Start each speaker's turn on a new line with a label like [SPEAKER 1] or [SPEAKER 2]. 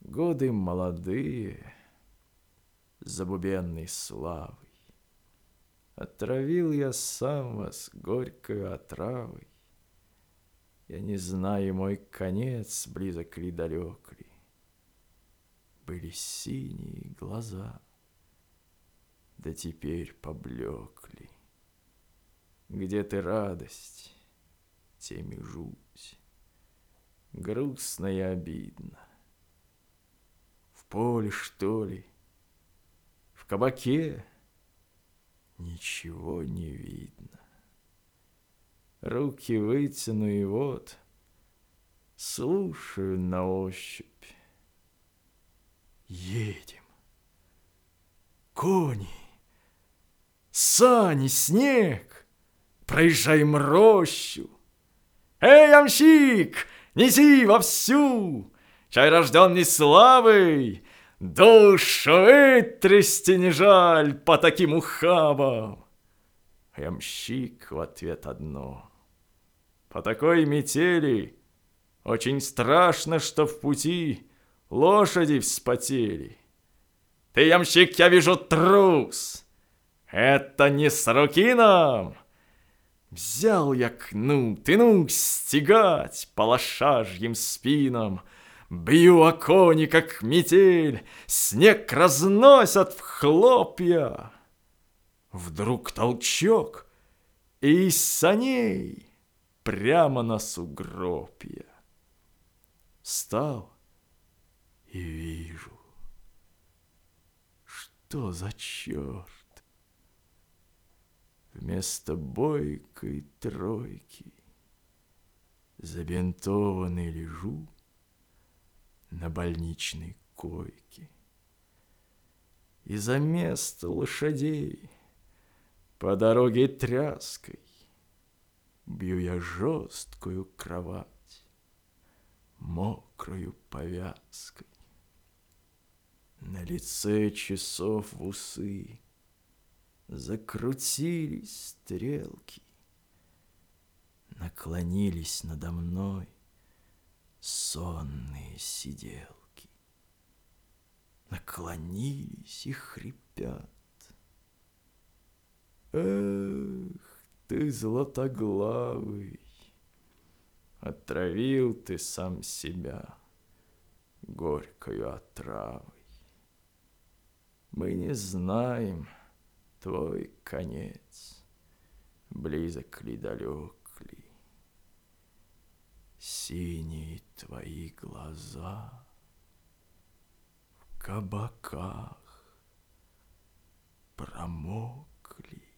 [SPEAKER 1] годы молодые, забубенной славой. Отравил я сам вас горькой отравой. Я не знаю, мой конец близок ли, далек ли. Были синие глаза, да теперь поблекли. Где ты радость, тем и жуть. Грустно и обидно. В поле, что ли, в кабаке ничего не видно. Руки вытяну и вот слушаю на ощупь. Едем. Кони, сани, снег. Проезжаем рощу. Эй, ямщик, неси вовсю! Чай рожденный славой, душу вытрясти не жаль по таким ухабам. А ямщик в ответ одно: по такой метели очень страшно, что в пути лошади вспотели. Ты, ямщик, я вижу, трус. Это не с руки нам. Взял я кнут и ну стегать по лошажьим спинам. Бью о кони, как метель, снег разносят в хлопья. Вдруг толчок, и из саней прямо на сугроб я. Встал и вижу, что за черт. Вместо бойкой тройки забинтованный лежу на больничной койке. И за место лошадей по дороге тряской бью я жесткую кровать мокрою повязкой. На лице часов в усы закрутились стрелки, наклонились надо мной сонные сиделки. Наклонились и хрипят. Эх, ты златоглавый, отравил ты сам себя горькою отравой. Мы не знаем, твой конец близок ли, далек ли. Синие твои глаза в кабаках промокли.